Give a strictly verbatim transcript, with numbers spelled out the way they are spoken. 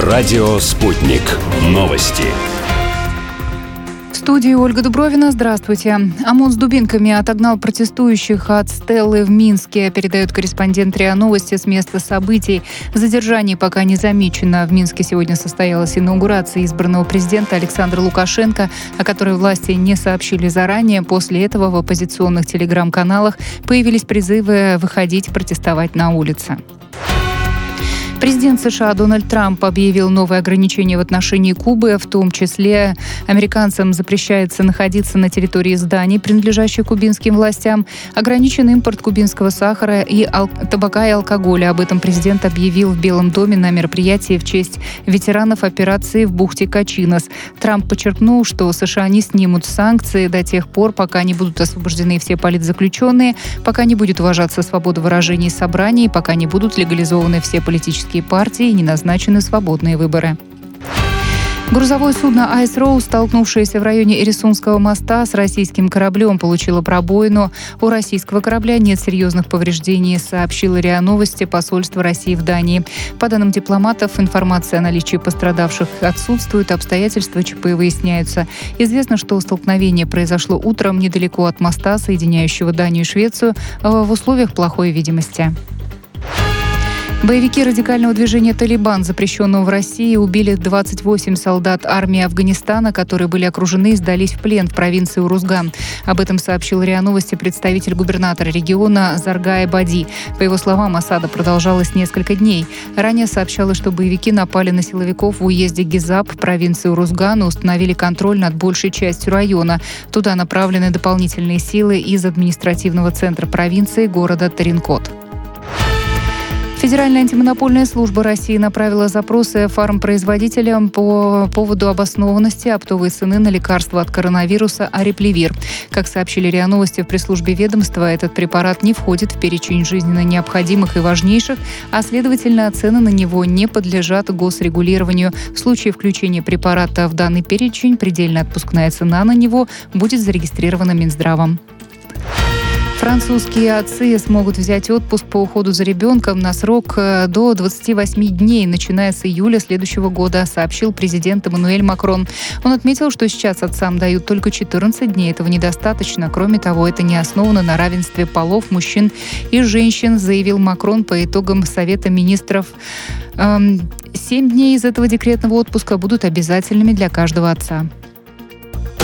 Радио «Спутник». Новости. В студии Ольга Дубровина. Здравствуйте. ОМОН с дубинками отогнал протестующих от Стеллы в Минске, передает корреспондент РИА Новости с места событий. Задержаний пока не замечено. В Минске сегодня состоялась инаугурация избранного президента Александра Лукашенко, о которой власти не сообщили заранее. После этого в оппозиционных телеграм-каналах появились призывы выходить протестовать на улице. Президент США Дональд Трамп объявил новые ограничения в отношении Кубы, в том числе американцам запрещается находиться на территории зданий, принадлежащих кубинским властям, ограничен импорт кубинского сахара и ал- табака и алкоголя. Об этом президент объявил в Белом доме на мероприятии в честь ветеранов операции в бухте Качинос. Трамп подчеркнул, что США не снимут санкции до тех пор, пока не будут освобождены все политзаключенные, пока не будет уважаться свобода выражений и собраний, пока не будут легализованы все политические партии и не назначены свободные выборы. Грузовое судно «Айс Роуз», столкнувшееся в районе Эресунского моста с российским кораблем, получило пробоину. У российского корабля нет серьезных повреждений, сообщило РИА Новости посольство России в Дании. По данным дипломатов, информация о наличии пострадавших отсутствует, обстоятельства ЧП выясняются. Известно, что столкновение произошло утром недалеко от моста, соединяющего Данию и Швецию, в условиях плохой видимости. Боевики радикального движения «Талибан», запрещенного в России, убили двадцать восемь солдат армии Афганистана, которые были окружены и сдались в плен в провинции Урузган. Об этом сообщил РИА Новости представитель губернатора региона Заргай Бади. По его словам, осада продолжалась несколько дней. Ранее сообщалось, что боевики напали на силовиков в уезде Гизап провинции Урузган и установили контроль над большей частью района. Туда направлены дополнительные силы из административного центра провинции города Таринкот. Федеральная антимонопольная служба России направила запросы фармпроизводителям по поводу обоснованности оптовой цены на лекарство от коронавируса Арипливир. Как сообщили РИА Новости в пресс-службе ведомства, этот препарат не входит в перечень жизненно необходимых и важнейших, а, следовательно, цены на него не подлежат госрегулированию. В случае включения препарата в данный перечень предельная отпускная цена на него будет зарегистрирована Минздравом. Французские отцы смогут взять отпуск по уходу за ребенком на срок до двадцати восьми дней, начиная с июля следующего года, сообщил президент Эммануэль Макрон. Он отметил, что сейчас отцам дают только четырнадцать дней. Этого недостаточно. Кроме того, это не основано на равенстве полов мужчин и женщин, заявил Макрон по итогам Совета министров. Семь дней из этого декретного отпуска будут обязательными для каждого отца.